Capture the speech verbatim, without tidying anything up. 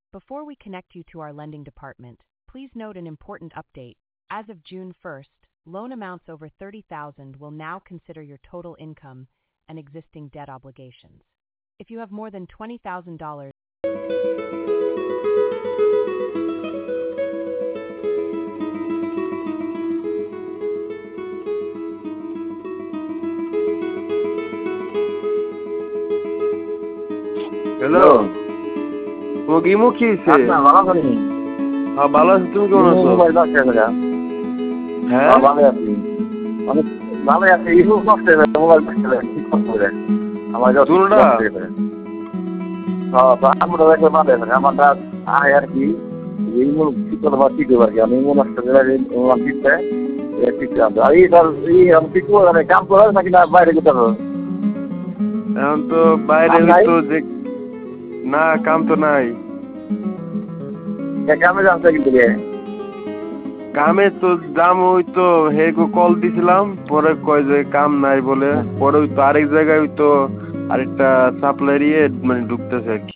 Before we connect you to our lending department, please note an important update. As of June first, loan amounts over thirty thousand dollars will now consider your total income and existing debt obligations. If you have more than twenty thousand dollars, hello, তোমাকে ইমো কি হয়েছে? আচ্ছা ভালো আছেন? হ্যাঁ ভালো আছি, তুমি কেমন আছো? মোবাইল নষ্ট হয়ে গেছে। হ্যাঁ ভালো আছি, অনেক ভালো আছি। ইমো নষ্ট হয়ে গেছে, মোবাইল নষ্ট হয়ে গেছে, ঠিক করে আমার যত দুটোটা? হ্যাঁ, আমরা দেখলে ভালো আছে। আমারটা আয় আর কি ইমো ঠিক করে বা ঠিক হবে আর কি। আমি ইমো নষ্ট হয়ে গেলে ইমো ঠিকছে ঠিক আছে। আর এই ধর এই আমি ঠিক করে কাম করে নাকি না বাইরে যেতে হবে? এখন তো বাইরে তো যে না, কাম তো নাই। কামে যাচ্ছে কিন্তু কামে তো দাম ওই তো হেগো কল দিছিলাম, পরে কয় যে কাম নাই বলে, পরে ওই তো আরেক জায়গায় ওই তো আরেকটা সাপ্লাইয়ের মানে ঢুকতেছে আর কি।